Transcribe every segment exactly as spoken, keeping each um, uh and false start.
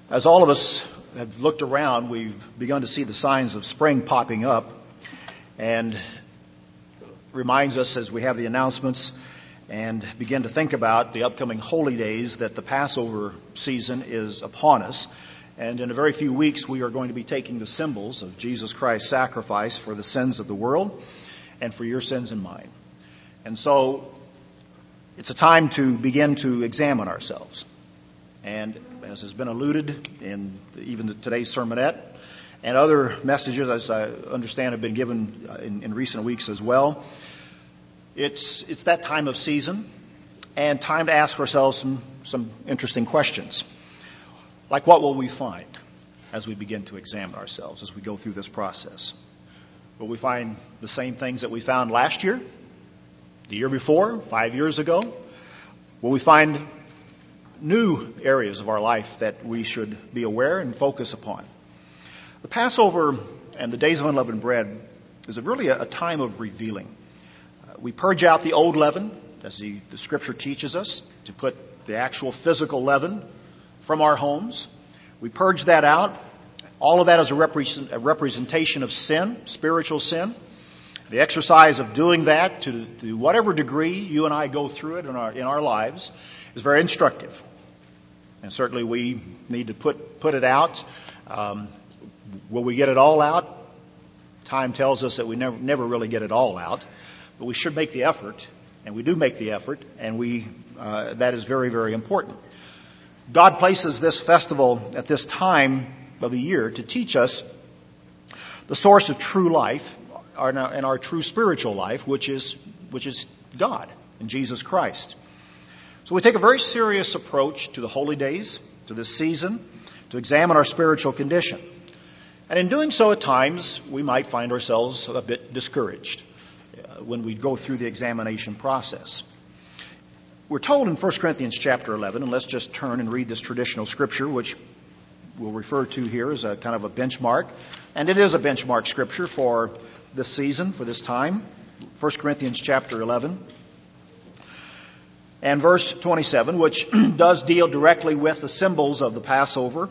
As all of us have looked around, we've begun to see the signs of spring popping up, and reminds us as we have the announcements and begin to think about the upcoming holy days that the Passover season is upon us. And in a very few weeks, we are going to be taking the symbols of Jesus Christ's sacrifice for the sins of the world and for your sins and mine. And so it's a time to begin to examine ourselves. And as has been alluded in even today's sermonette and other messages, as I understand, have been given in, in recent weeks as well, it's it's that time of season and time to ask ourselves some, some interesting questions. Like, what will we find as we begin to examine ourselves, as we go through this process? Will we find the same things that we found last year, the year before, five years ago? Will we find new areas of our life that we should be aware and focus upon? The Passover and the Days of Unleavened Bread is a really a, a time of revealing. Uh, we purge out the old leaven, as the, the Scripture teaches us, to put the actual physical leaven from our homes. We purge that out. All of that is a, represent, a representation of sin, spiritual sin. The exercise of doing that, to, to whatever degree you and I go through it in our in our lives, is very instructive. And certainly we need to put put it out. Um, will we get it all out? Time tells us that we never never really get it all out, but we should make the effort, and we do make the effort, and we uh, that is very, very important. God places this festival at this time of the year to teach us the source of true life and our, and our true spiritual life, which is which is God and Jesus Christ. So we take a very serious approach to the holy days, to this season, to examine our spiritual condition. And in doing so, at times, we might find ourselves a bit discouraged uh, when we go through the examination process. We're told in First Corinthians chapter eleven, and let's just turn and read this traditional scripture, which we'll refer to here as a kind of a benchmark. And it is a benchmark scripture for this season, for this time. First Corinthians chapter eleven. And verse twenty-seven, which does deal directly with the symbols of the Passover,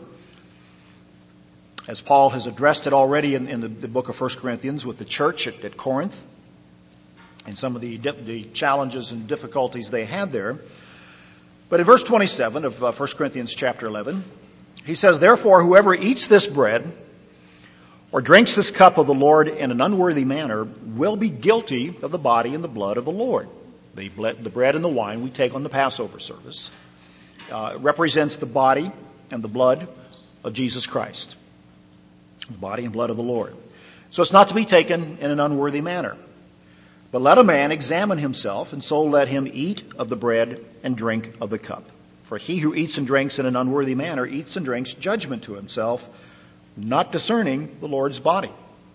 as Paul has addressed it already in, in the, the book of First Corinthians with the church at, at Corinth, and some of the, the challenges and difficulties they had there. But in verse twenty-seven of uh, First Corinthians chapter eleven, he says, "Therefore, whoever eats this bread or drinks this cup of the Lord in an unworthy manner will be guilty of the body and the blood of the Lord." The bread and the wine we take on the Passover service uh, represents the body and the blood of Jesus Christ, the body and blood of the Lord. So it's not to be taken in an unworthy manner. But let a man examine himself, and so let him eat of the bread and drink of the cup. For he who eats and drinks in an unworthy manner eats and drinks judgment to himself, not discerning the Lord's body.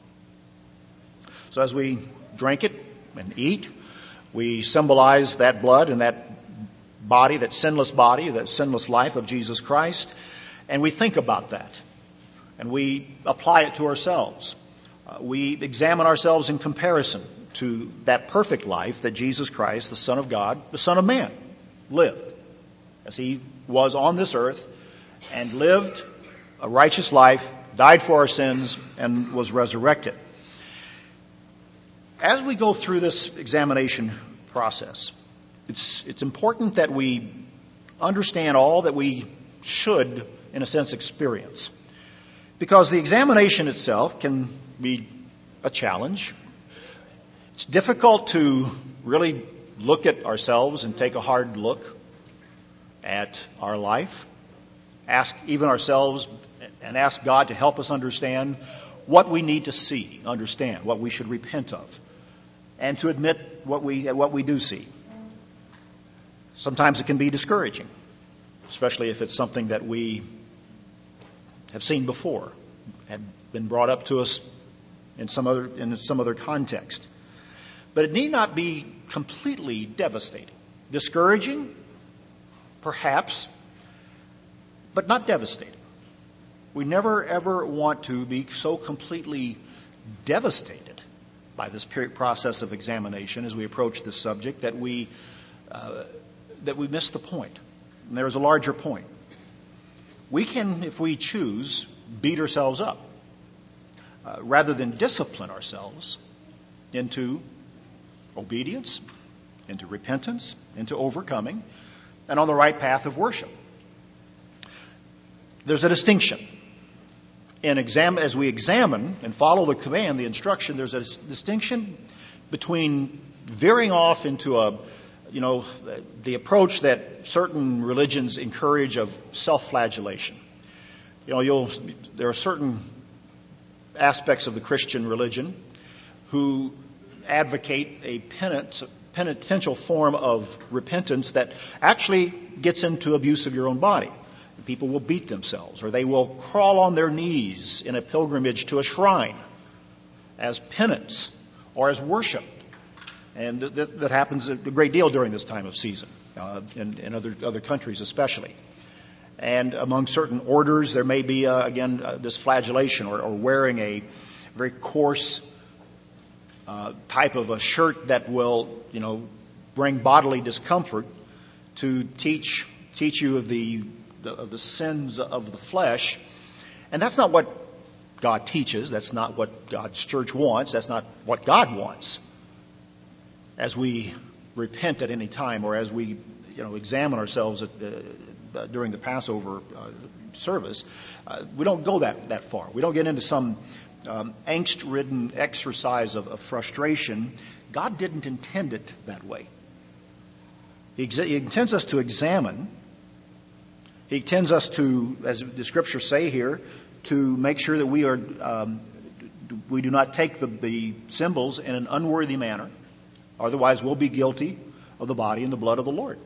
So as we drink it and eat, we symbolize that blood and that body, that sinless body, that sinless life of Jesus Christ. And we think about that. And we apply it to ourselves. Uh, we examine ourselves in comparison to that perfect life that Jesus Christ, the Son of God, the Son of Man, lived. As he was on this earth and lived a righteous life, died for our sins, and was resurrected. As we go through this examination process, it's it's important that we understand all that we should, in a sense, experience. Because the examination itself can be a challenge. It's difficult to really look at ourselves and take a hard look at our life. Ask even ourselves and ask God to help us understand what we need to see, understand, what we should repent of, and to admit what we what we do see. Sometimes it can be discouraging, especially if it's something that we have seen before, had been brought up to us in some other in some other context. But it need not be completely devastating. Discouraging, perhaps, but not devastating. We never ever want to be so completely devastated by this process of examination as we approach this subject that we uh, that we miss the point. And there is a larger point. we can, if we choose, beat ourselves up uh, rather than discipline ourselves into obedience, into repentance, into overcoming, and on the right path of worship. There's a distinction. In exam- as we examine and follow the command, the instruction, there's a s- distinction between veering off into a, you know, the approach that certain religions encourage of self-flagellation. You know, you'll, there are certain aspects of the Christian religion who advocate a penance, penitential form of repentance that actually gets into abuse of your own body. People will beat themselves, or they will crawl on their knees in a pilgrimage to a shrine as penance or as worship. And that, that happens a great deal during this time of season, uh, in, in other, other countries especially. And among certain orders, there may be, uh, again, uh, this flagellation or, or wearing a very coarse uh, type of a shirt that will, you know, bring bodily discomfort to teach teach you of the of the sins of the flesh. And that's not what God teaches. That's not what God's church wants. That's not what God wants. As we repent at any time, or as we, you know, examine ourselves at the, uh, during the Passover uh, service, uh, we don't go that, that far. We don't get into some um, angst-ridden exercise of, of frustration. God didn't intend it that way. He, ex- he intends us to examine. He intends us to, as the scriptures say here, to make sure that we are um, we do not take the, the symbols in an unworthy manner. Otherwise, we'll be guilty of the body and the blood of the Lord.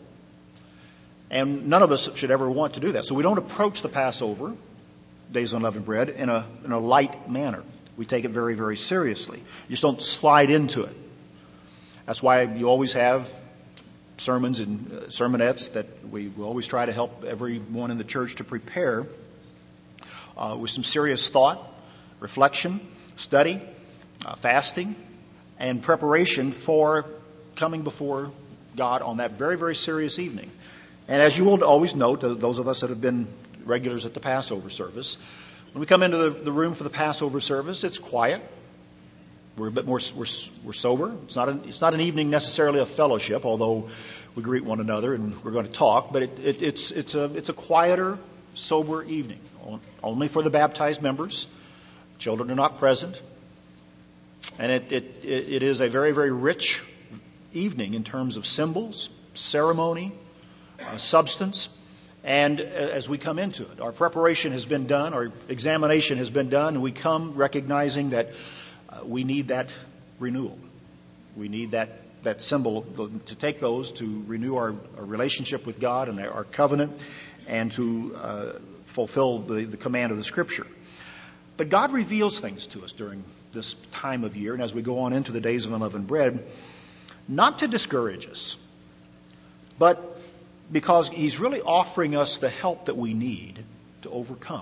And none of us should ever want to do that. So we don't approach the Passover, Days of Unleavened Bread, in a in a light manner. We take it very, very seriously. You just don't slide into it. That's why you always have sermons and uh, sermonettes that we, we always try to help everyone in the church to prepare uh, with some serious thought, reflection, study, uh, fasting, and preparation for coming before God on that very, very serious evening. And as you will always note, those of us that have been regulars at the Passover service, when we come into the, the room for the Passover service, it's quiet. We're a bit more we're, we're sober. It's not an, it's not an evening necessarily of fellowship, although we greet one another and we're going to talk. But it, it, it's it's a it's a quieter, sober evening, only for the baptized members. Children are not present, and it it it is a very, very rich evening in terms of symbols, ceremony, uh, substance. And as we come into it, our preparation has been done, our examination has been done, and we come recognizing that uh, we need that renewal. We need that, that symbol to take those to renew our, our relationship with God and our covenant, and to uh, fulfill the, the command of the Scripture. But God reveals things to us during this time of year, and as we go on into the Days of Unleavened Bread, not to discourage us, but because He's really offering us the help that we need to overcome.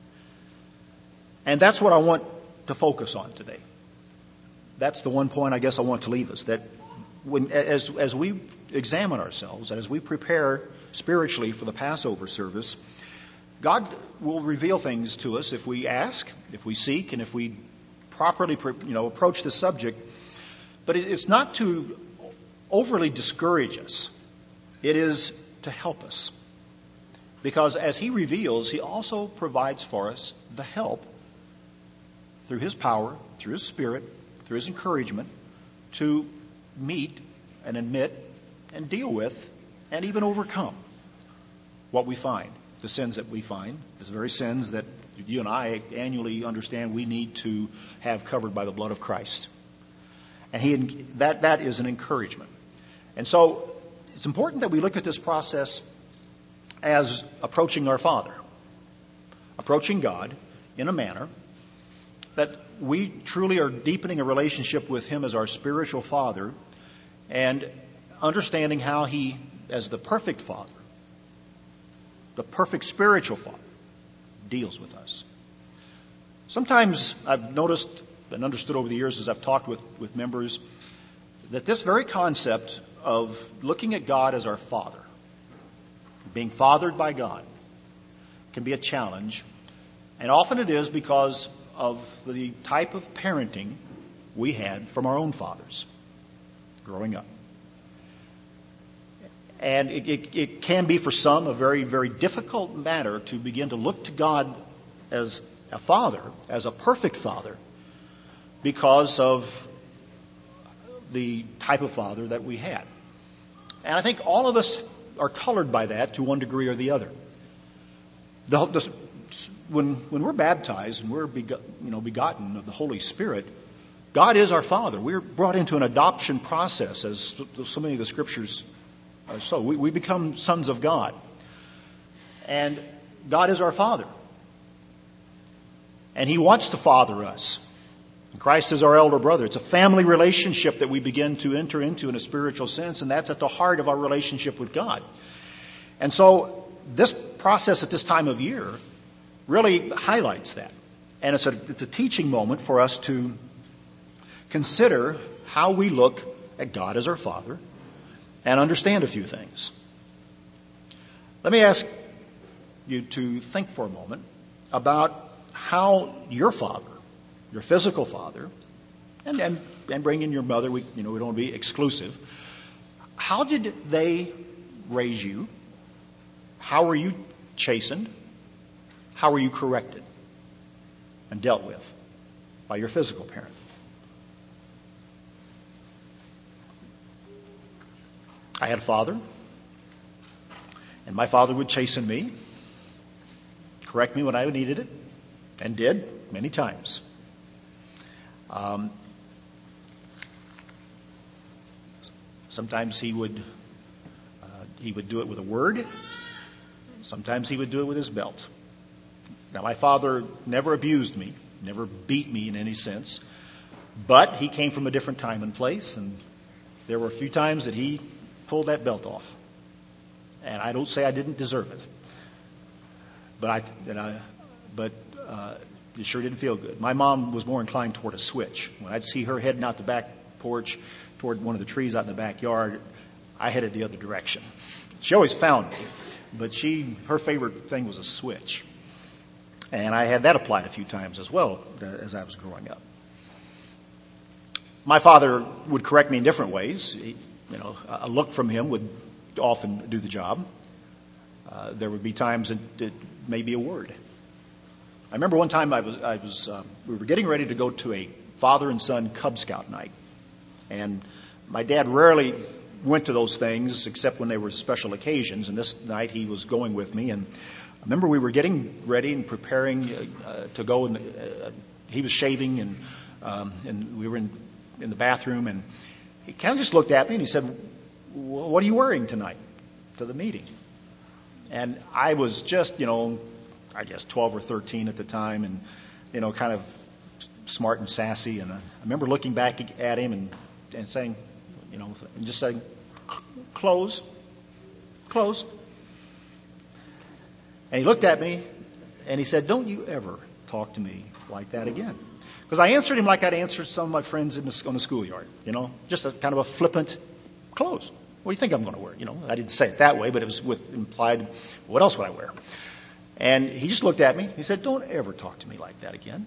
And that's what I want to focus on today. That's the one point I guess I want to leave us, that when, as, as we examine ourselves and as we prepare spiritually for the Passover service, God will reveal things to us if we ask, if we seek, and if we properly, you know, approach the subject. But it's not to overly discourage us. It is to help us. Because as He reveals, He also provides for us the help through His power, through His Spirit, through His encouragement to meet and admit and deal with and even overcome what we find, the sins that we find, the very sins that you and I annually understand we need to have covered by the blood of Christ. And he that that is an encouragement. And so it's important that we look at this process as approaching our Father, approaching God in a manner that we truly are deepening a relationship with Him as our spiritual Father, and understanding how He, as the perfect Father, the perfect spiritual Father, deals with us. Sometimes I've noticed and understood over the years as I've talked with, with members that this very concept of looking at God as our Father, being fathered by God, can be a challenge. And often it is because of the type of parenting we had from our own fathers growing up. And it, it, it can be for some a very, very difficult matter to begin to look to God as a father, as a perfect father, because of the type of father that we had. And I think all of us are colored by that to one degree or the other. The, the, when, when we're baptized and we're bego- you know, begotten of the Holy Spirit, God is our Father. We're brought into an adoption process, as so, so many of the Scriptures are so. We, we become sons of God. And God is our Father. And He wants to father us. Christ is our elder brother. It's a family relationship that we begin to enter into in a spiritual sense, and that's at the heart of our relationship with God. And so this process at this time of year really highlights that. And it's a, it's a teaching moment for us to consider how we look at God as our Father and understand a few things. Let me ask you to think for a moment about how your father, your physical father, and, and, and bring in your mother, we, you know, we don't want to be exclusive. How did they raise you? How were you chastened? How were you corrected and dealt with by your physical parent? I had a father, and my father would chasten me, correct me when I needed it, and did many times. Um, sometimes he would uh, he would do it with a word. Sometimes he would do it with his belt. Now, my father never abused me, never beat me in any sense, but he came from a different time and place, and there were a few times that he pulled that belt off. And I don't say I didn't deserve it, but I, and I but uh, it sure didn't feel good. My mom was more inclined toward a switch. When I'd see her heading out the back porch toward one of the trees out in the backyard, I headed the other direction. She always found me, but she her favorite thing was a switch. And I had that applied a few times as well as I was growing up. My father would correct me in different ways. He, you know, a look from him would often do the job. Uh, there would be times that it may be a word. I remember one time I was, I was, uh, we were getting ready to go to a father and son Cub Scout night, and my dad rarely went to those things except when they were special occasions. And this night he was going with me, and I remember we were getting ready and preparing uh, to go, and uh, he was shaving, and um, and we were in in the bathroom, and he kind of just looked at me and he said, "What are you wearing tonight to the meeting?" And I was just, you know, I guess twelve or thirteen at the time, and, you know, kind of smart and sassy. And I remember looking back at him and, and saying, you know, and just saying, clothes, clothes. And he looked at me and he said, "Don't you ever talk to me like that again." Because I answered him like I'd answered some of my friends in the, on the schoolyard, you know, just a kind of a flippant, clothes. What do you think I'm going to wear? You know, I didn't say it that way, but it was with implied, what else would I wear? And he just looked at me. He said, "Don't ever talk to me like that again."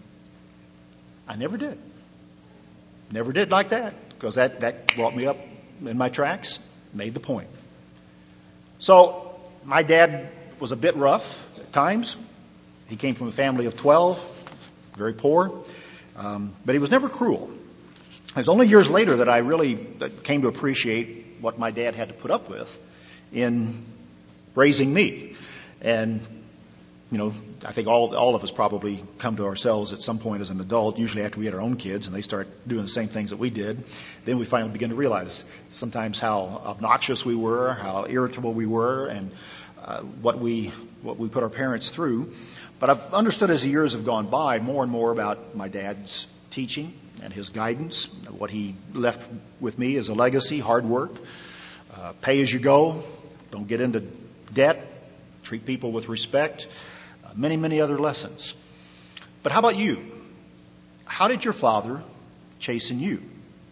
I never did. Never did like that, because that, that brought me up in my tracks, made the point. So my dad was a bit rough at times. He came from a family of twelve, very poor, um, but he was never cruel. It was only years later that I really came to appreciate what my dad had to put up with in raising me. And, you know, I think all all of us probably come to ourselves at some point as an adult, usually after we had our own kids and they start doing the same things that we did. Then we finally begin to realize sometimes how obnoxious we were, how irritable we were, and uh, what we what we put our parents through. But I've understood as the years have gone by more and more about my dad's teaching and his guidance, what he left with me as a legacy: hard work, uh, pay as you go, don't get into debt, treat people with respect, uh, many, many other lessons. But how about you? How did your father chasten you?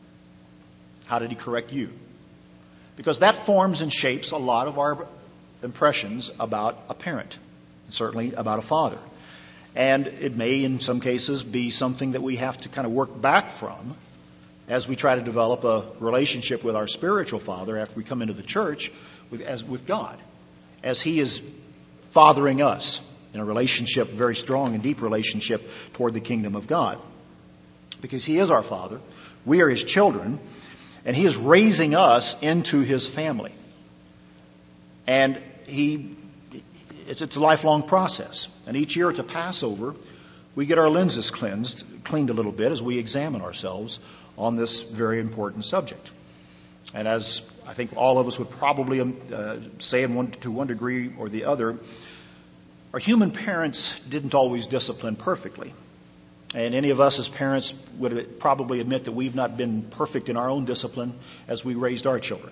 How did he correct you? Because that forms and shapes a lot of our impressions about a parent. certainly about a father. And it may, in some cases, be something that we have to kind of work back from as we try to develop a relationship with our spiritual father after we come into the church with, as, with God, as he is fathering us in a relationship, very strong and deep relationship toward the kingdom of God. Because he is our father, we are his children, and he is raising us into his family. And he, it's, it's a lifelong process. And each year at the Passover, we get our lenses cleansed, cleaned a little bit as we examine ourselves on this very important subject. And as I think all of us would probably uh, say in one, to one degree or the other, our human parents didn't always discipline perfectly. And any of us as parents would probably admit that we've not been perfect in our own discipline as we raised our children.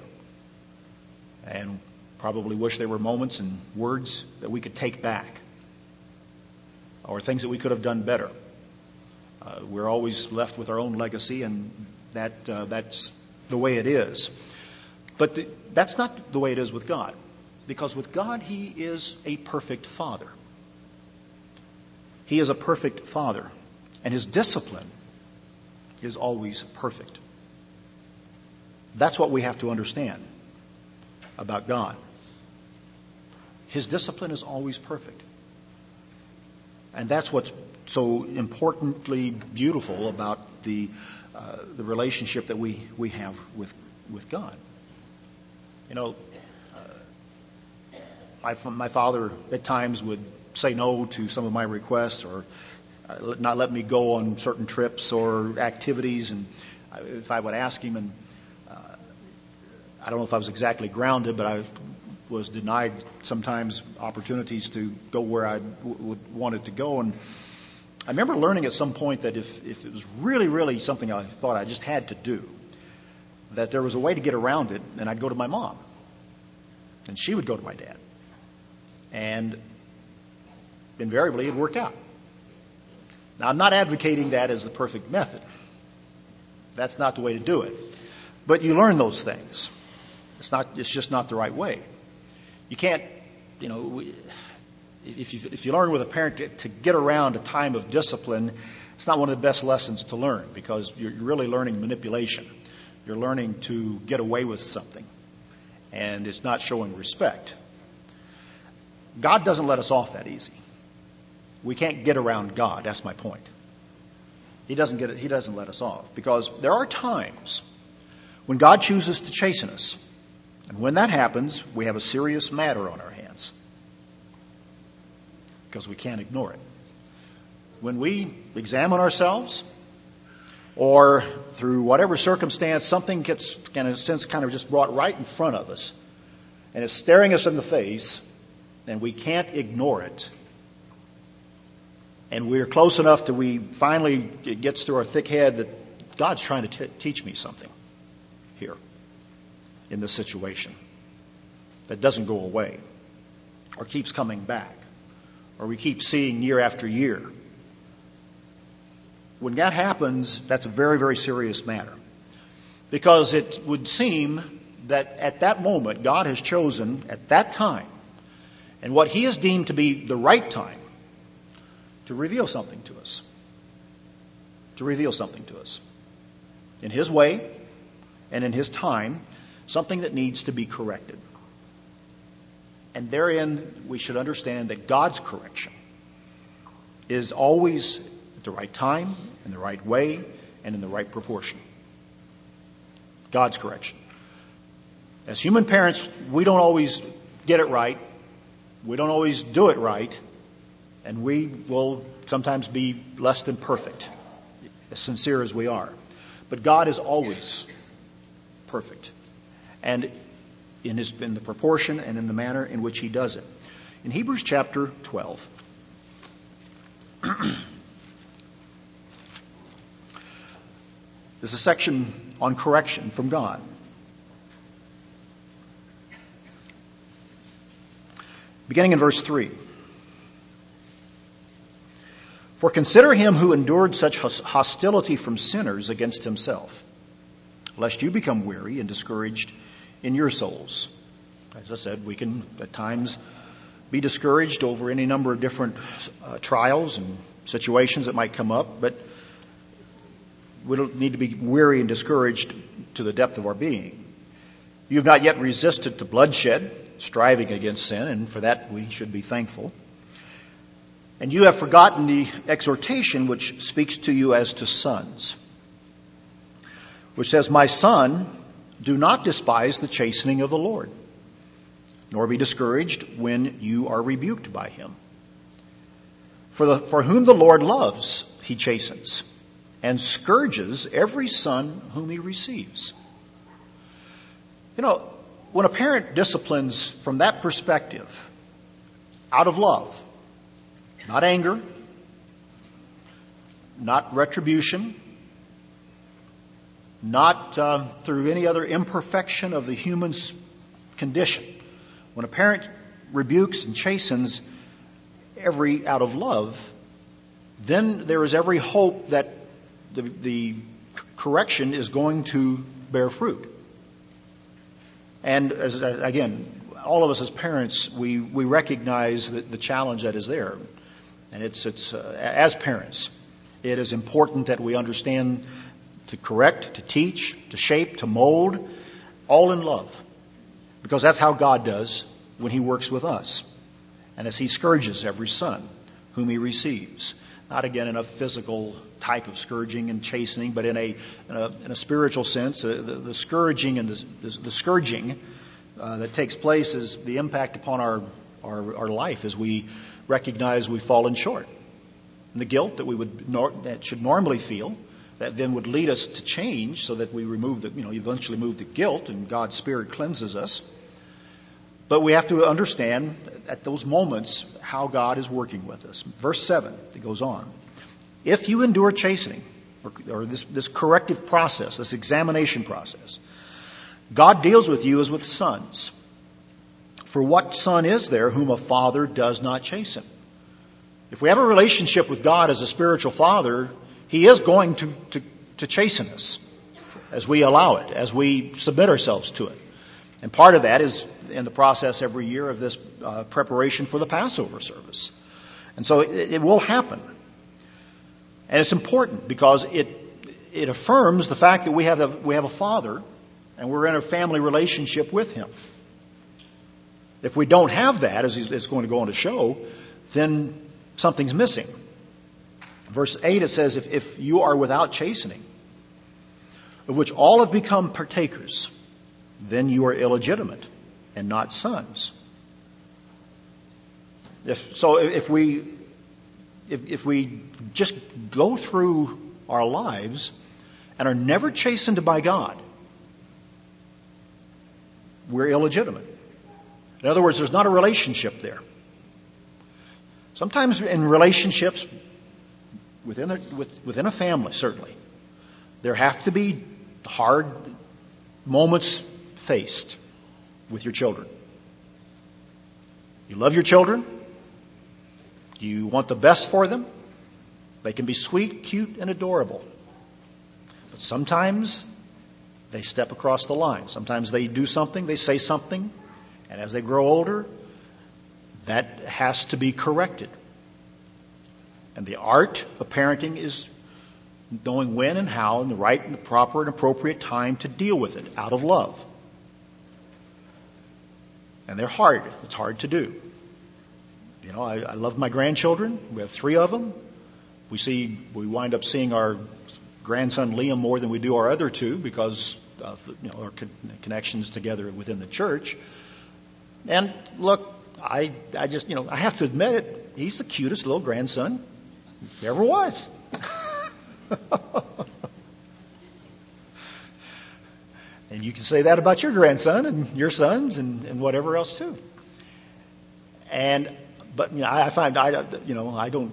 And probably wish there were moments and words that we could take back, or things that we could have done better. Uh, we're always left with our own legacy, and that uh, that's the way it is. But the, that's not the way it is with God. Because with God, he is a perfect father. He is a perfect father. And his discipline is always perfect. That's what we have to understand about God. His discipline is always perfect. And that's what's so importantly beautiful about the uh, the relationship that we, we have with with God. You know, uh, my, my father at times would say no to some of my requests, or uh, not let me go on certain trips or activities. And I, if I would ask him, and uh, I don't know if I was exactly grounded, but I was denied sometimes opportunities to go where I w- would wanted to go. And I remember learning at some point that if, if it was really, really something I thought I just had to do, that there was a way to get around it, and I'd go to my mom. And she would go to my dad. And invariably it worked out. Now, I'm not advocating that as the perfect method. That's not the way to do it. But you learn those things. It's not, it's just not the right way. You can't, you know, if you, if you learn with a parent to, to get around a time of discipline, it's not one of the best lessons to learn, because you're really learning manipulation. You're learning to get away with something, and it's not showing respect. God doesn't let us off that easy. We can't get around God. That's my point. He doesn't get it. He doesn't let us off, because there are times when God chooses to chasten us. And when that happens, we have a serious matter on our hands, because we can't ignore it. When we examine ourselves, or through whatever circumstance, something gets, in a sense, kind of just brought right in front of us, and it's staring us in the face, and we can't ignore it, and we're close enough that we finally, it gets through our thick head that God's trying to t- teach me something here in this situation that doesn't go away, or keeps coming back, or we keep seeing year after year. When that happens, that's a very, very serious matter, because it would seem that at that moment, God has chosen at that time, and what he has deemed to be the right time, to reveal something to us. To reveal something to us. In his way and in his time, something that needs to be corrected. And therein, we should understand that God's correction is always at the right time, in the right way, and in the right proportion. God's correction. As human parents, we don't always get it right. We don't always do it right. And we will sometimes be less than perfect, as sincere as we are. But God is always perfect. And in, his, in the proportion and in the manner in which he does it. In Hebrews chapter twelve, there's a section on correction from God. Beginning in verse three. For consider him who endured such hostility from sinners against himself, lest you become weary and discouraged in your souls. As I said, we can at times be discouraged over any number of different uh, trials and situations that might come up, but we don't need to be weary and discouraged to the depth of our being. You have not yet resisted to bloodshed, striving against sin, and for that we should be thankful. And you have forgotten the exhortation which speaks to you as to sons, which says, "My son, do not despise the chastening of the Lord, nor be discouraged when you are rebuked by him. For, the, for whom the Lord loves, he chastens, and scourges every son whom he receives." You know, when a parent disciplines from that perspective, out of love, not anger, not retribution, not uh, through any other imperfection of the human's condition. When a parent rebukes and chastens every out of love, then there is every hope that the, the correction is going to bear fruit. And as, again, all of us as parents, we, we recognize the, the challenge that is there. And it's, it's uh, as parents, it is important that we understand to correct, to teach, to shape, to mold, all in love. Because that's how God does when he works with us. And as he scourges every son whom he receives. Not again in a physical type of scourging and chastening, but in a in a, in a spiritual sense. Uh, the, the scourging and the, the, the scourging uh, that takes place is the impact upon our, our our life as we recognize we've fallen short. And the guilt that we would nor, that should normally feel, that then would lead us to change, so that we remove the you know eventually move the guilt and God's Spirit cleanses us. But we have to understand at those moments how God is working with us. Verse seven, it goes on. If you endure chastening, or, or this, this corrective process, this examination process, God deals with you as with sons. For what son is there whom a father does not chasten? If we have a relationship with God as a spiritual father, he is going to, to, to chasten us as we allow it, as we submit ourselves to it. And part of that is in the process every year of this uh, preparation for the Passover service. And so it, it will happen. And it's important because it it affirms the fact that we have a, we have a father and we're in a family relationship with him. If we don't have that, as it's going to go on to show, then something's missing. Verse eight, it says, if, if you are without chastening, of which all have become partakers, then you are illegitimate and not sons. If, so if we if, if we just go through our lives and are never chastened by God, we're illegitimate. In other words, there's not a relationship there. Sometimes in relationships within a, with, within a family, certainly, there have to be hard moments faced with your children. You love your children. You want the best for them. They can be sweet, cute, and adorable. But sometimes they step across the line. Sometimes they do something, they say something, and as they grow older, that has to be corrected. And the art of parenting is knowing when and how and the right and the proper and appropriate time to deal with it out of love. And they're hard. It's hard to do. You know, I, I love my grandchildren. We have three of them. We see, we wind up seeing our grandson Liam more than we do our other two because of you know our con- connections together within the church. And look, I I just you know I have to admit it. He's the cutest little grandson there ever was. And you can say that about your grandson and your sons and, and whatever else too. And but you know, I find I you know I don't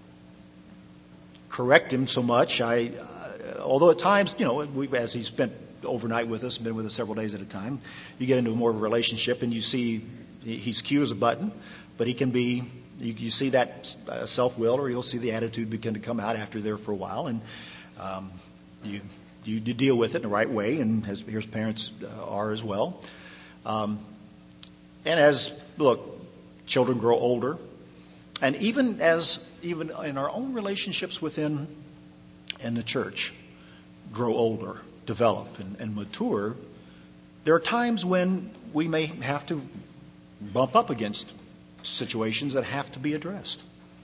correct him so much. I uh, although at times you know we, as he spent overnight with us, been with us several days at a time, you get into more of a relationship and you see he's cute as a button, but he can be. You, you see that uh, self-will, or you'll see the attitude begin to come out after there for a while, and um, you. You, you deal with it in the right way, and as his parents uh, are as well. Um, and as, look, children grow older, and even as even in our own relationships within in the church grow older, develop, and, and mature, there are times when we may have to bump up against situations that have to be addressed.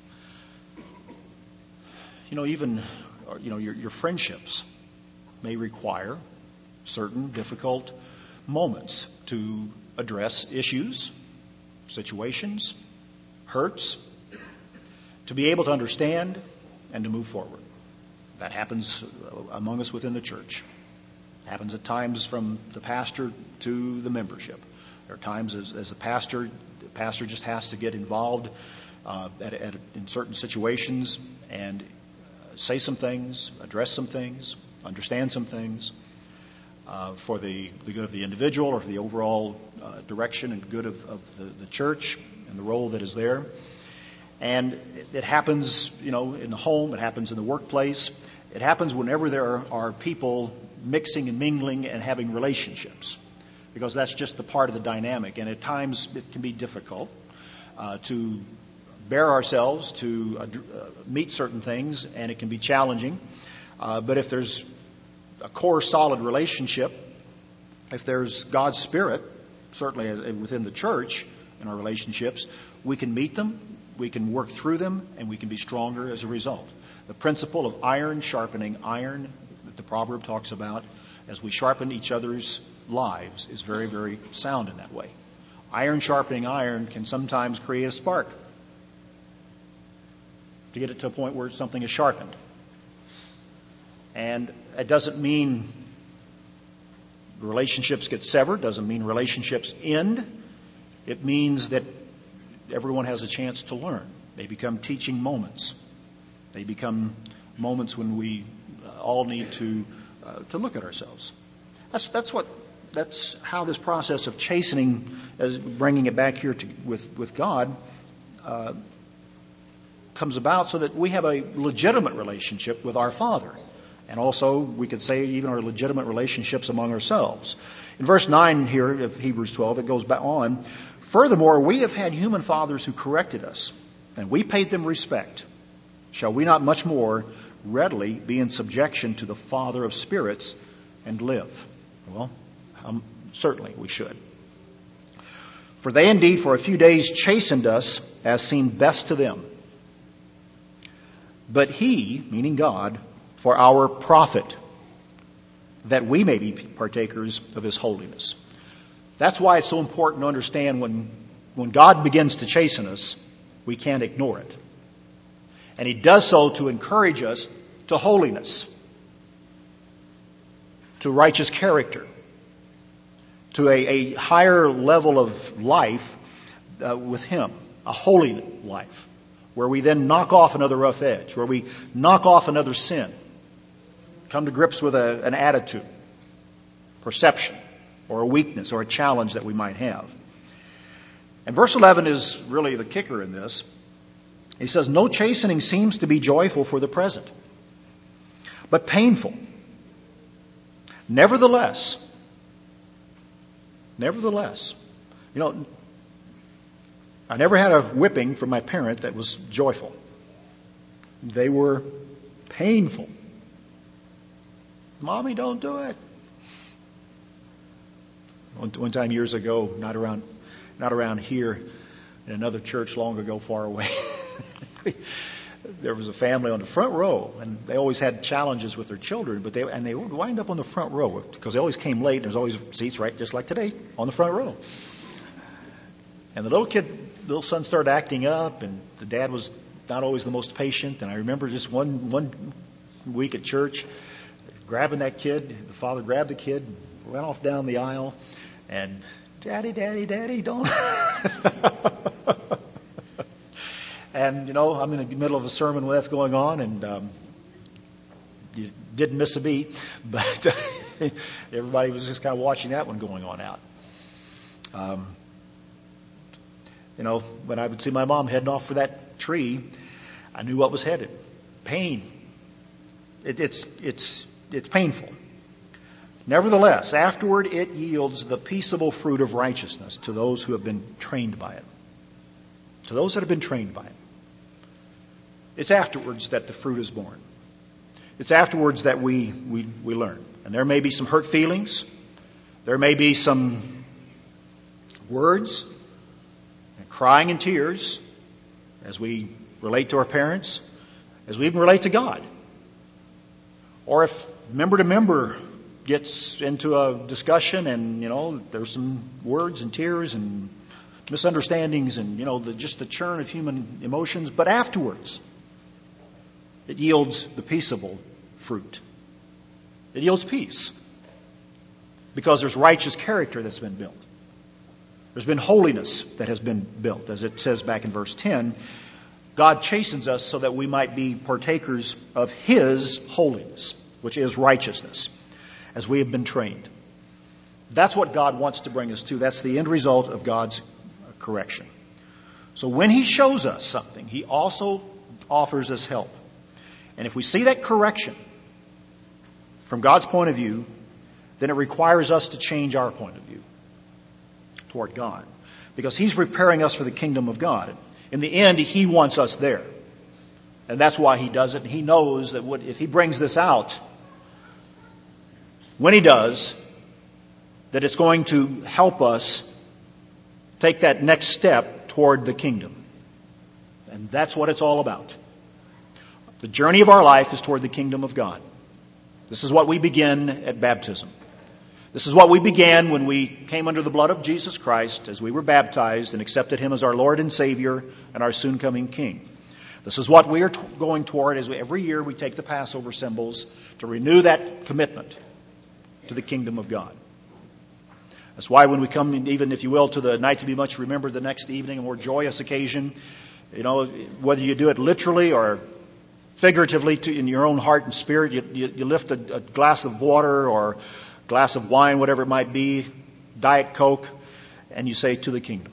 You know, even you know your, your friendships may require certain difficult moments to address issues, situations, hurts, to be able to understand and to move forward. That happens among us within the church. It happens at times from the pastor to the membership. There are times as, as the pastor, the pastor just has to get involved uh, at, at, in certain situations and uh, say some things, address some things, understand some things uh, for the, the good of the individual or for the overall uh, direction and good of, of the, the church and the role that is there. And it, it happens, you know, in the home. It happens in the workplace. It happens whenever there are, are people mixing and mingling and having relationships, because that's just the part of the dynamic. And at times it can be difficult uh, to bear ourselves, to uh, meet certain things, and it can be challenging. Uh, but if there's a core solid relationship, if there's God's Spirit, certainly within the church in our relationships, we can meet them, we can work through them, and we can be stronger as a result. The principle of iron sharpening iron that the proverb talks about as we sharpen each other's lives is very, very sound in that way. Iron sharpening iron can sometimes create a spark to get it to a point where something is sharpened. And it doesn't mean relationships get severed, doesn't mean relationships end. It means that everyone has a chance to learn. They become teaching moments. They become moments when we uh, all need to uh, to look at ourselves. That's that's what that's how this process of chastening, as bringing it back here to, with with God, uh, comes about, so that we have a legitimate relationship with our Father, and also we could say even our legitimate relationships among ourselves. In verse nine here of Hebrews twelve, it goes back on. Furthermore, we have had human fathers who corrected us, and we paid them respect. Shall we not much more readily be in subjection to the Father of spirits and live? Well, um, certainly we should. For they indeed for a few days chastened us as seemed best to them. But he, meaning God, for our profit, that we may be partakers of his holiness. That's why it's so important to understand when, when God begins to chasten us, we can't ignore it. And he does so to encourage us to holiness, to righteous character, to a, a higher level of life uh, with him, a holy life, where we then knock off another rough edge, where we knock off another sin, come to grips with a, an attitude, perception, or a weakness, or a challenge that we might have. And verse eleven is really the kicker in this. He says, no chastening seems to be joyful for the present, but painful. Nevertheless, nevertheless, you know, I never had a whipping from my parent that was joyful. They were painful. Mommy, don't do it. One, one time years ago, not around, not around here, in another church long ago, far away. There was a family on the front row, and they always had challenges with their children, but they and they would wind up on the front row because they always came late. And there's always seats right, just like today, on the front row. And the little kid, little son, started acting up, and the dad was not always the most patient. And I remember just one one week at church, grabbing that kid. The father grabbed the kid, went off down the aisle, and Daddy, Daddy, Daddy, don't. And, you know, I'm in the middle of a sermon when that's going on, and um, you didn't miss a beat, but everybody was just kind of watching that one going on out. Um, you know, when I would see my mom heading off for that tree, I knew what was headed. Pain. It, it's, it's, it's painful. Nevertheless, afterward it yields the peaceable fruit of righteousness to those who have been trained by it. to those that have been trained by him. It's afterwards that the fruit is born. It's afterwards that we, we, we learn. And there may be some hurt feelings. There may be some words and crying and tears as we relate to our parents, as we even relate to God. Or if member to member gets into a discussion and, you know, there's some words and tears and misunderstandings and, you know, the, just the churn of human emotions. But afterwards, it yields the peaceable fruit. It yields peace because there's righteous character that's been built. There's been holiness that has been built. As it says back in verse ten, God chastens us so that we might be partakers of His holiness, which is righteousness, as we have been trained. That's what God wants to bring us to. That's the end result of God's correction. So when He shows us something, He also offers us help. And if we see that correction from God's point of view, then it requires us to change our point of view toward God. Because He's preparing us for the kingdom of God. In the end, He wants us there. And that's why He does it. And He knows that what, if He brings this out, when He does, that it's going to help us take that next step toward the kingdom. And that's what it's all about. The journey of our life is toward the kingdom of God. This is what we begin at baptism. This is what we began when we came under the blood of Jesus Christ as we were baptized and accepted Him as our Lord and Savior and our soon coming King. This is what we are t- going toward as we, every year we take the Passover symbols to renew that commitment to the kingdom of God. That's why when we come, even if you will, to the night to be much remembered the next evening, a more joyous occasion, you know, whether you do it literally or figuratively to, in your own heart and spirit, you, you, you lift a, a glass of water or a glass of wine, whatever it might be, Diet Coke, and you say, to the kingdom.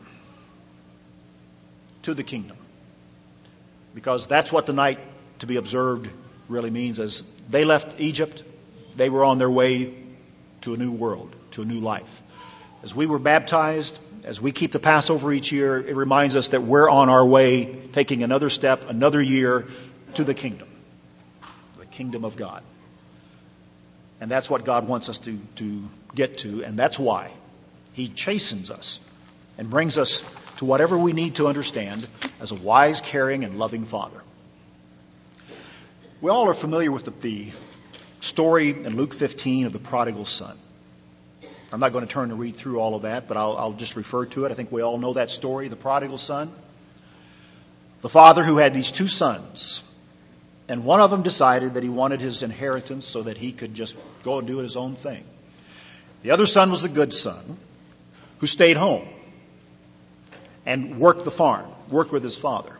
To the kingdom. Because that's what the night to be observed really means. As they left Egypt, they were on their way to a new world, to a new life. As we were baptized, as we keep the Passover each year, it reminds us that we're on our way, taking another step, another year, to the kingdom, the kingdom of God. And that's what God wants us to, to get to, and that's why He chastens us and brings us to whatever we need to understand as a wise, caring, and loving Father. We all are familiar with the, the story in Luke fifteen of the prodigal son. I'm not going to turn to read through all of that, but I'll, I'll just refer to it. I think we all know that story, the prodigal son. The father who had these two sons. And one of them decided that he wanted his inheritance so that he could just go and do his own thing. The other son was the good son who stayed home and worked the farm, worked with his father.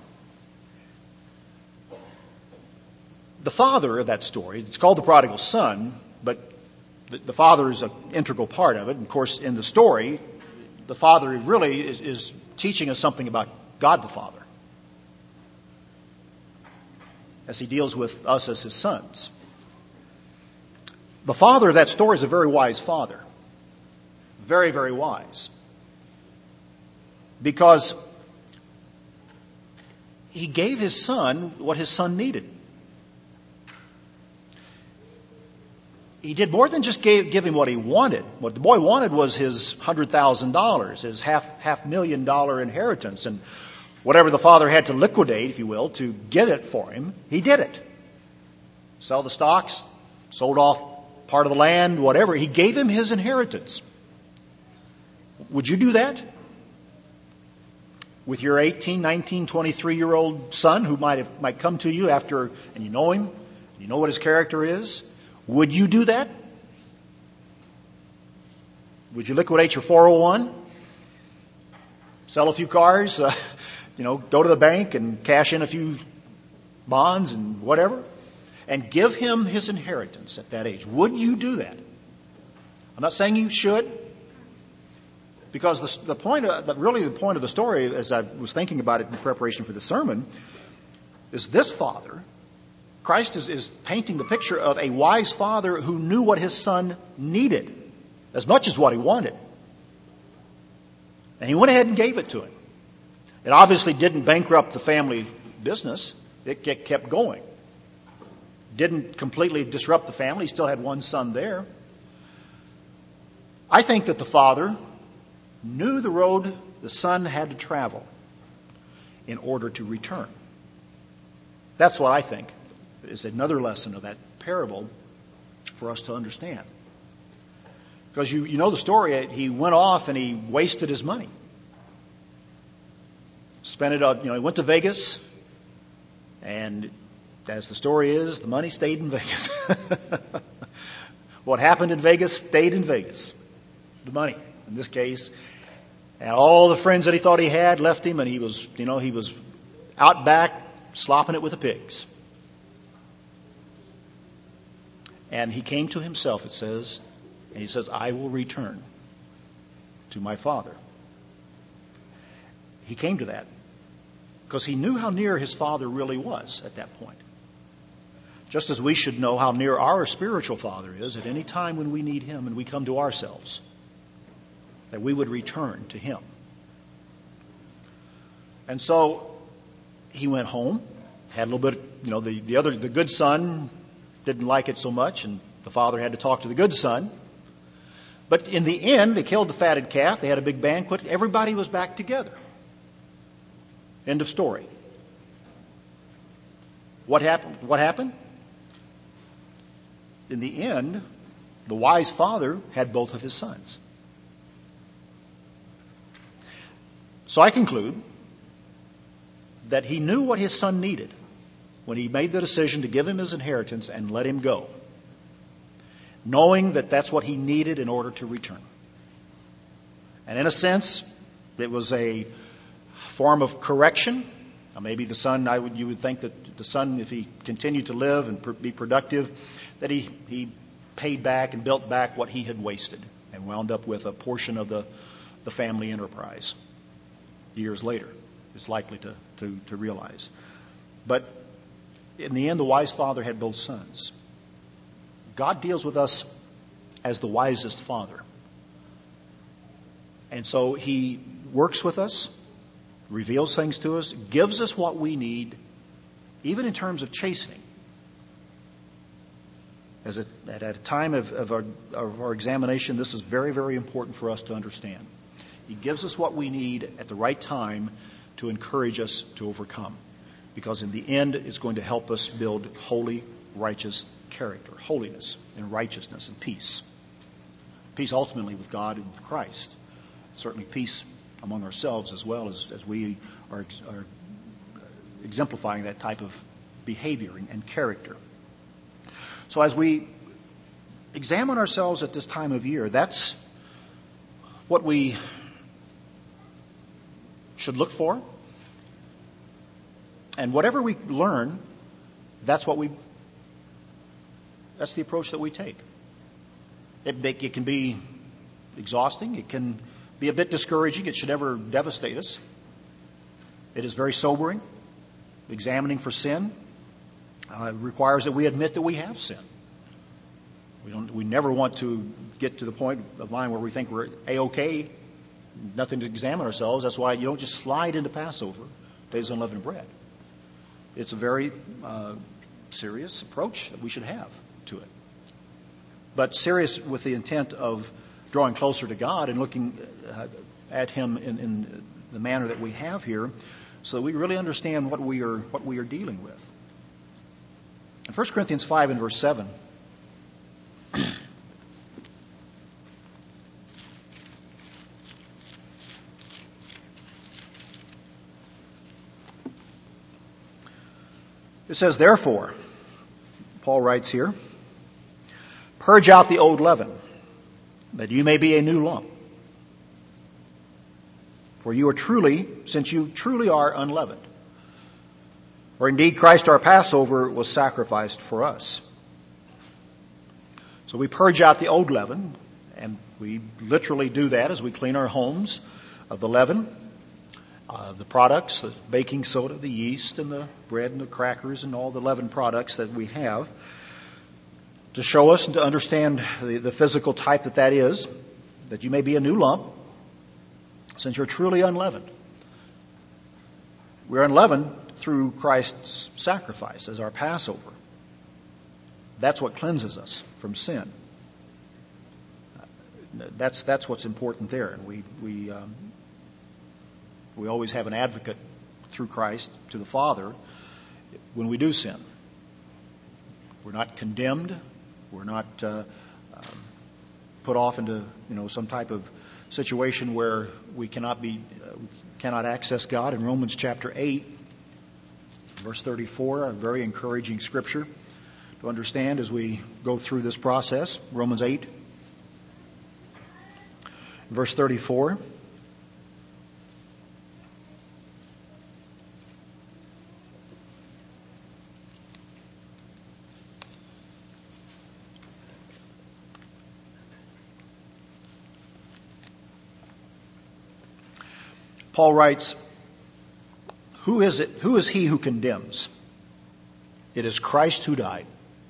The father of that story, it's called the prodigal son, but the, the father is an integral part of it. And of course, in the story, the father really is, is teaching us something about God the Father, as He deals with us as His sons. The father of that story is a very wise father. Very, very wise. Because he gave his son what his son needed. He did more than just gave, give him what he wanted. What the boy wanted was his one hundred thousand dollars, his half, half million dollar inheritance. And whatever the father had to liquidate, if you will, to get it for him, he did it. Sell the stocks, sold off part of the land, whatever. He gave him his inheritance. Would you do that? With your eighteen, nineteen, twenty-three-year-old son who might have, might come to you after, and you know him, you know what his character is, would you do that? Would you liquidate your four oh one? Sell a few cars? Uh, You know, go to the bank and cash in a few bonds and whatever, and give him his inheritance at that age. Would you do that? I'm not saying you should, because the, the point, of, the, really the point of the story, as I was thinking about it in preparation for the sermon, is this father. Christ is, is painting the picture of a wise father who knew what his son needed as much as what he wanted, and he went ahead and gave it to him. It obviously didn't bankrupt the family business. It kept going. Didn't completely disrupt the family. He still had one son there. I think that the father knew the road the son had to travel in order to return. That's what I think is another lesson of that parable for us to understand. Because you, you know the story. He went off and he wasted his money. Spent it on, you know, he went to Vegas, and as the story is, the money stayed in Vegas. What happened in Vegas stayed in Vegas. The money, in this case. And all the friends that he thought he had left him, and he was, you know, he was out back slopping it with the pigs. And he came to himself, it says, and he says, I will return to my father. He came to that because he knew how near his father really was at that point. Just as we should know how near our spiritual father is at any time when we need him and we come to ourselves, that we would return to him. And so he went home, had a little bit, you know, the, the other, the good son didn't like it so much, and the father had to talk to the good son. But in the end, they killed the fatted calf, they had a big banquet, everybody was back together. End of story. What happened? What happened? In the end, the wise father had both of his sons. So I conclude that he knew what his son needed when he made the decision to give him his inheritance and let him go, knowing that that's what he needed in order to return. And in a sense, it was a form of correction. Now maybe the son, I would, you would think that the son, if he continued to live and pr- be productive, that he, he paid back and built back what he had wasted and wound up with a portion of the, the family enterprise. Years later, is likely to, to, to realize. But in the end, the wise father had both sons. God deals with us as the wisest father. And so he works with us, reveals things to us, gives us what we need, even in terms of chastening. As a, at a time of, of, our, of our examination, this is very, very important for us to understand. He gives us what we need at the right time to encourage us to overcome. Because in the end, it's going to help us build holy, righteous character, holiness and righteousness and peace. Peace ultimately with God and with Christ. Certainly peace among ourselves as well as, as we are, are exemplifying that type of behavior and, and character. So as we examine ourselves at this time of year, that's what we should look for. And whatever we learn, that's what we, that's the approach that we take. It, it can be exhausting. It can be a bit discouraging. It should never devastate us. It is very sobering. Examining for sin uh, requires that we admit that we have sin. We don't. We never want to get to the point of mind where we think we're A-okay, nothing to examine ourselves. That's why you don't just slide into Passover, days of unleavened bread. It's a very uh, serious approach that we should have to it. But serious with the intent of drawing closer to God and looking uh, at Him in, in the manner that we have here, so that we really understand what we are what we are dealing with. In First Corinthians five and verse seven, it says, therefore, Paul writes here, purge out the old leaven, that you may be a new lump. For you are truly, since you truly are unleavened. For indeed Christ our Passover was sacrificed for us. So we purge out the old leaven, and we literally do that as we clean our homes of the leaven, uh, the products, the baking soda, the yeast, and the bread and the crackers and all the leavened products that we have, to show us and to understand the, the physical type that that is, that you may be a new lump, since you're truly unleavened. We're unleavened through Christ's sacrifice as our Passover. That's what cleanses us from sin. That's that's what's important there, and we we um, we always have an advocate through Christ to the Father when we do sin. We're not condemned. We're not uh, um, put off into you know some type of situation where we cannot be uh, cannot access God. In Romans chapter eight, verse thirty-four, a very encouraging scripture to understand as we go through this process. Romans eight, verse thirty-four. Paul writes, Who is it? Who is he who condemns? It is Christ who died,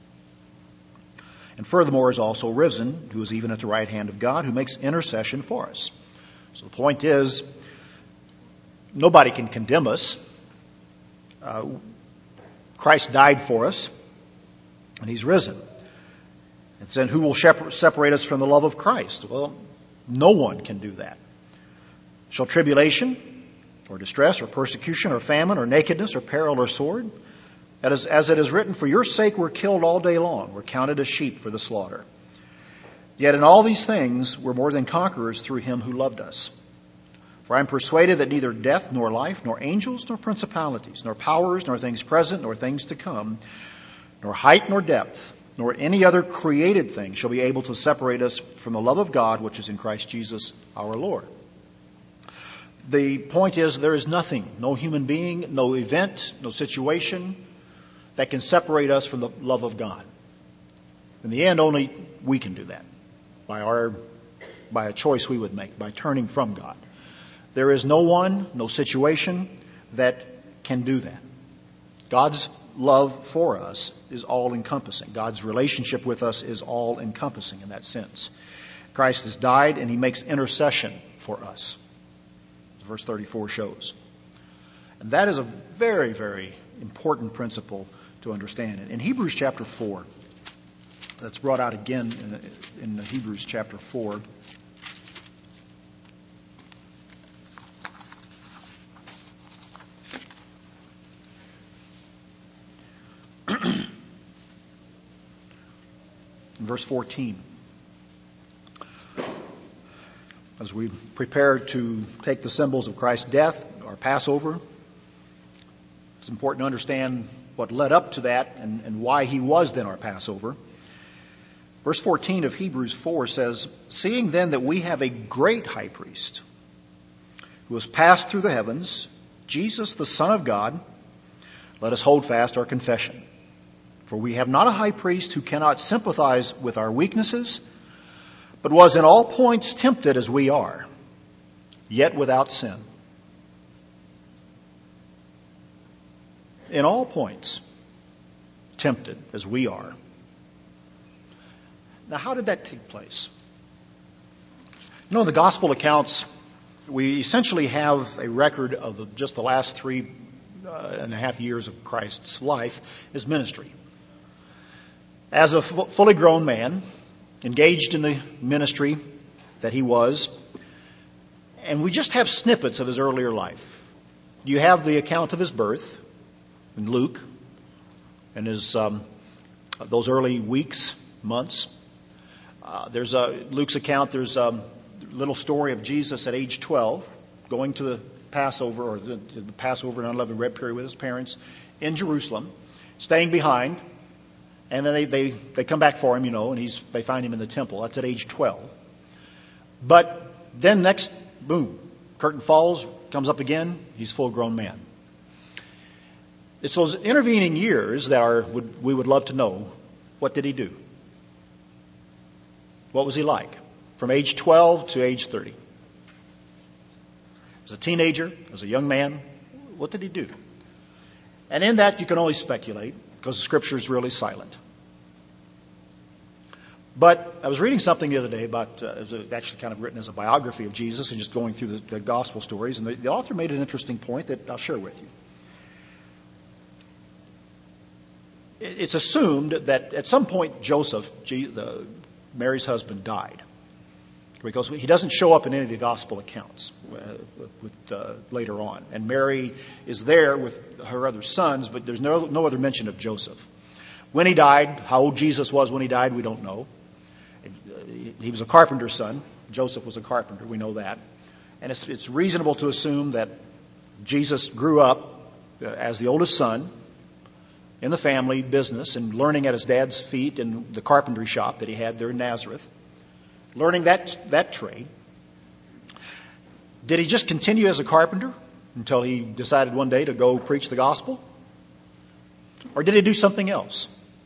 and furthermore is also risen, who is even at the right hand of God, who makes intercession for us. So the point is, nobody can condemn us. Uh, Christ died for us, and he's risen. And then who will separate us from the love of Christ? Well, no one can do that. Shall tribulation, or distress, or persecution, or famine, or nakedness, or peril, or sword? As, as it is written, for your sake we're killed all day long. We're counted as sheep for the slaughter. Yet in all these things we're more than conquerors through him who loved us. For I am persuaded that neither death, nor life, nor angels, nor principalities, nor powers, nor things present, nor things to come, nor height, nor depth, nor any other created thing shall be able to separate us from the love of God which is in Christ Jesus our Lord. The point is, there is nothing, no human being, no event, no situation that can separate us from the love of God. In the end, only we can do that by our, by a choice we would make, by turning from God. There is no one, no situation that can do that. God's love for us is all-encompassing. God's relationship with us is all-encompassing in that sense. Christ has died, and he makes intercession for us, as verse thirty-four shows. And that is a very, very important principle to understand. In Hebrews chapter four, that's brought out again in, in Hebrews chapter four. In verse fourteen. As we prepare to take the symbols of Christ's death, our Passover, it's important to understand what led up to that and, and why he was then our Passover. Verse fourteen of Hebrews four says, Seeing then that we have a great high priest who has passed through the heavens, Jesus the Son of God, let us hold fast our confession. For we have not a high priest who cannot sympathize with our weaknesses, but was in all points tempted as we are, yet without sin. In all points tempted as we are. Now, how did that take place? You know, in the gospel accounts, we essentially have a record of the, just the last three uh, and a half years of Christ's life, his ministry. As a f- fully grown man, engaged in the ministry that he was, and we just have snippets of his earlier life. You have the account of his birth in Luke, and his um, those early weeks, months. Uh, there's a Luke's account. There's a little story of Jesus at age twelve, going to the Passover or the, the Passover and unleavened bread period with his parents in Jerusalem, staying behind. And then they, they, they come back for him, you know, and he's they find him in the temple. That's at age twelve. But then next, boom, curtain falls, comes up again, he's a full-grown man. It's those intervening years that are would, we would love to know, what did he do? What was he like? From age twelve to age thirty. As a teenager, as a young man, what did he do? And in that you can only speculate, because the Scripture is really silent. But I was reading something the other day about, uh, it was actually kind of written as a biography of Jesus and just going through the, the gospel stories. And the, the author made an interesting point that I'll share with you. it's assumed that at some point Joseph, Mary's husband, died, because he doesn't show up in any of the gospel accounts uh, with, uh, later on. And Mary is there with her other sons, but there's no, no other mention of Joseph. When he died, how old Jesus was when he died, we don't know. He was a carpenter's son. Joseph was a carpenter. We know that. And it's, it's reasonable to assume that Jesus grew up uh, as the oldest son in the family business and learning at his dad's feet in the carpentry shop that he had there in Nazareth, learning that that trade. Did he just continue as a carpenter until he decided one day to go preach the gospel? Or did he do something else?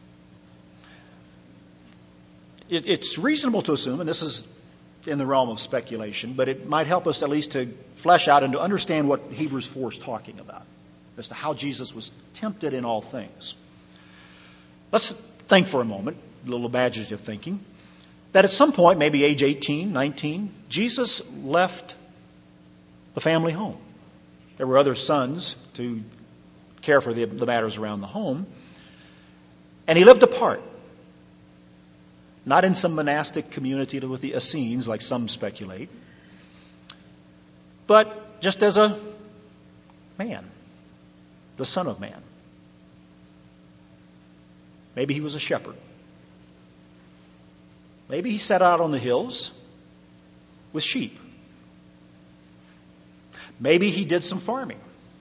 It, it's reasonable to assume, and this is in the realm of speculation, but it might help us at least to flesh out and to understand what Hebrews four is talking about as to how Jesus was tempted in all things. Let's think for a moment, a little imaginative thinking, that at some point, maybe age eighteen, nineteen, Jesus left the family home. There were other sons to care for the, the matters around the home, and he lived apart. Not in some monastic community with the Essenes, like some speculate, but just as a man, the Son of Man. Maybe he was a shepherd. Maybe he set out on the hills with sheep. Maybe he did some farming.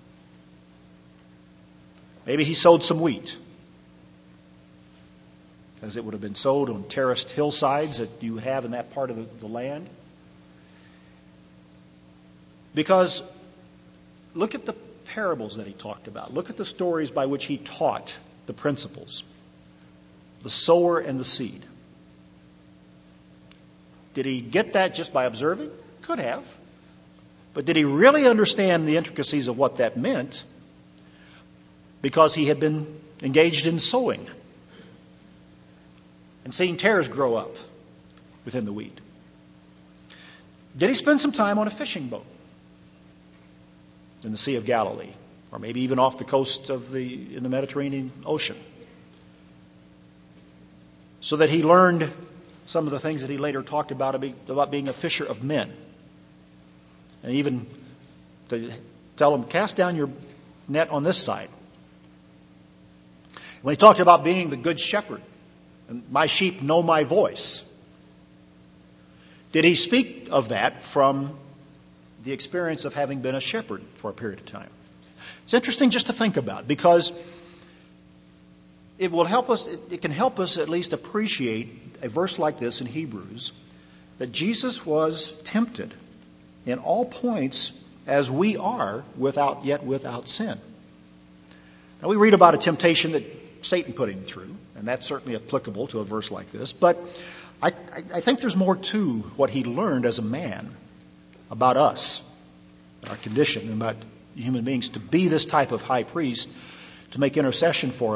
Maybe he sowed some wheat, as it would have been sowed on terraced hillsides that you have in that part of the, the land. Because look at the parables that he talked about. Look at the stories by which he taught the principles. The sower and the seed. Did he get that just by observing? Could have. But did he really understand the intricacies of what that meant? Because he had been engaged in sowing and seeing tares grow up within the wheat. Did he spend some time on a fishing boat in the Sea of Galilee, or maybe even off the coast of the in the Mediterranean Ocean, so that he learned some of the things that he later talked about about being a fisher of men, and even to tell him, cast down your net on this side. When he talked about being the good shepherd, and my sheep know my voice, did he speak of that from the experience of having been a shepherd for a period of time? It's interesting just to think about, because it will help us, it can help us at least appreciate a verse like this in Hebrews, that Jesus was tempted in all points as we are, without yet without sin. Now we read about a temptation that Satan put him through, and that's certainly applicable to a verse like this, but I, I, I think there's more to what he learned as a man about us, our condition, and about human beings, to be this type of high priest, to make intercession for us.